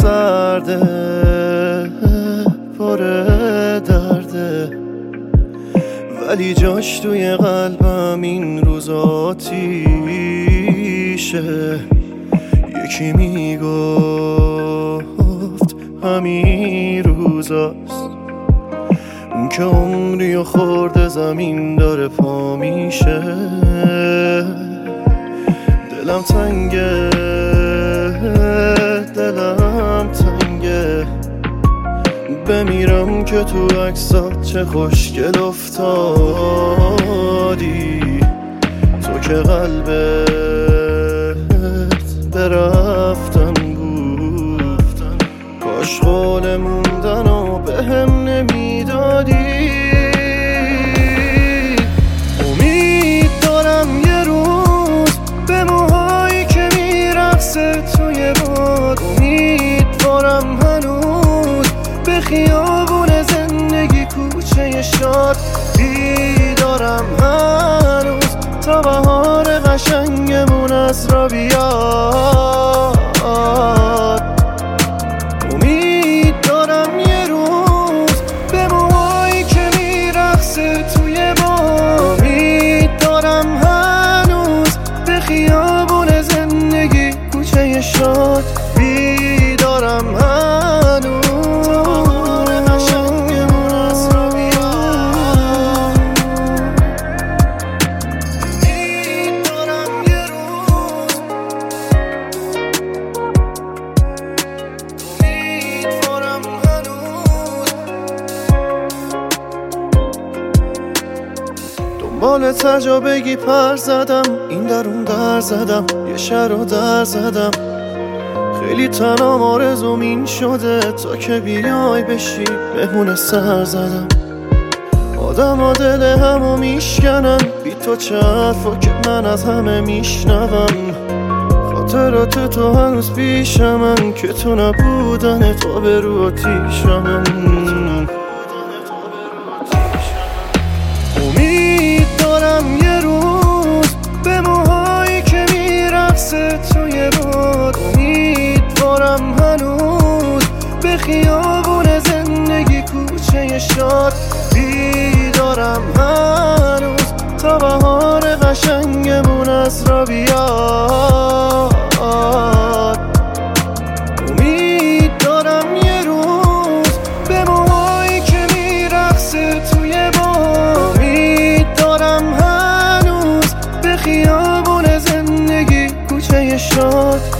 سرده پر درده، ولی جاش توی قلبم این روز آتیشه. یکی میگفت همین روزاست، اون که عمری و خورده زمین داره پا میشه. دلم تنگه دلم تنگه، بمیرم که تو عکسات چه خوشگل افتادی. تو که قلبت برفتن بود، کاش قول موندن و به هم نمیدادی. امید دارم یه روز به موهایی که میرقصه توی باد، امیدوارم هنوز به خیابون زندگی کوچه شاد بیدارم هنوز، تا بهار قشنگمون از را بیاد. امید دارم یه روز به موهایی که میرقصه توی باد، امید دارم هنوز به خیابون زندگی کوچه شاد بیدارم هنوز. دنبال تجابگی پر زدم، این در اون در زدم، یه شهر رو در زدم. خیلی تنم آرزوم این شده تا که بیای بشی مهمون سر زدم. آدم ها دل همو میشکنن، بی تو چه حرفا که من از همه میشنوم. خاطرات تو هنوز پیشمن که تو نبودن تو به رو آتیشم. امید دارم یه روز به موهایی که میرقصه توی باد، امیدوارم هنوز به خیابون زندگی کوچه شاد بیدارم هنوز، تا بهار قشنگمون از را بیاد. امید دارم یه روز به موهایی که میرقصه توی باد، امید دارم هنوز به خیابون زندگی کوچه شاد